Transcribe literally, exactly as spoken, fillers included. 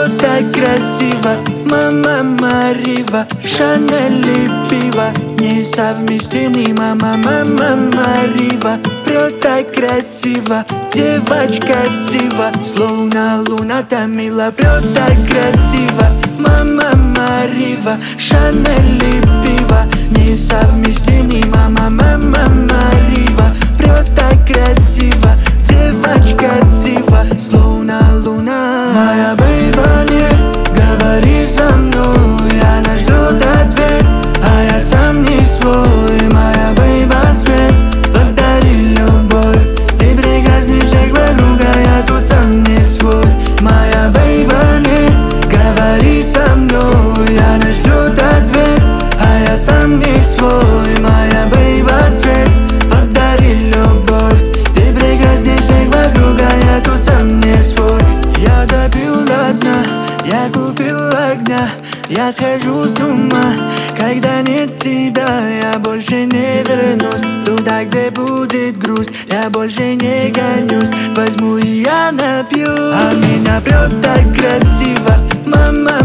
прет так красиво. Мама Марива, Шанель и пиво несовместимый. Мама, мама Марива, прет так красиво. Девочка дива, словно луна Тамила. Прет так красиво. Мама Марива, Шанель и пиво несовместимый. Мама, мама Марива, прет так красиво. Девочка дива, словно луна. Моя бейба, не говори со мной, она ждет ответ, а я сам не свой. Моя бейба, свет, подари любовь. Ты прекрасней всех вокруг, а я тут сам не свой. Моя бейба, не говори со мной, она ждет ответ, а я сам не свой. Моя бейба, свет, подари любовь. Ты прекрасней всех вокруг, а я тут сам не свой. Я допил до дна, я купил огня. Я схожу с ума, когда нет тебя. Я больше не вернусь туда, где будет грусть. Я больше не гонюсь, возьму и я напью. А меня прет так красиво. Мама